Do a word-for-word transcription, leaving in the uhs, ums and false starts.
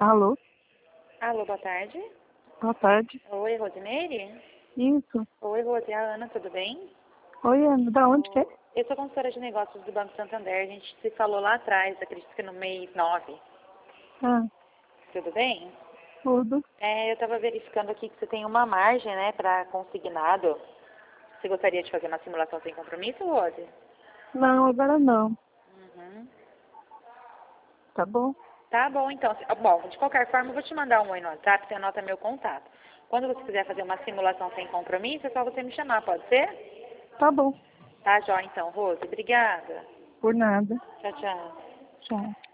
Alô? Alô, boa tarde. Boa tarde. Oi, Rosimeire? Isso. Oi, Rose, é a Ana, tudo bem? Oi, Ana. Da onde que é? Eu sou consultora de negócios do Banco Santander. A gente se falou lá atrás, acredito que no mês nove. Ah, Tudo bem? tudo. É, eu estava verificando aqui que você tem uma margem, né, para consignado. Você gostaria de fazer uma simulação sem compromisso, Rose? Não, agora não. Uhum. Tá bom? Tá bom, então. Bom, de qualquer forma, eu vou te mandar um oi no WhatsApp, você anota meu contato. Quando você quiser fazer uma simulação sem compromisso, é só você me chamar, pode ser? Tá bom. Tá, jó, então, Rose. Obrigada. Por nada. Tchau, tchau. Tchau.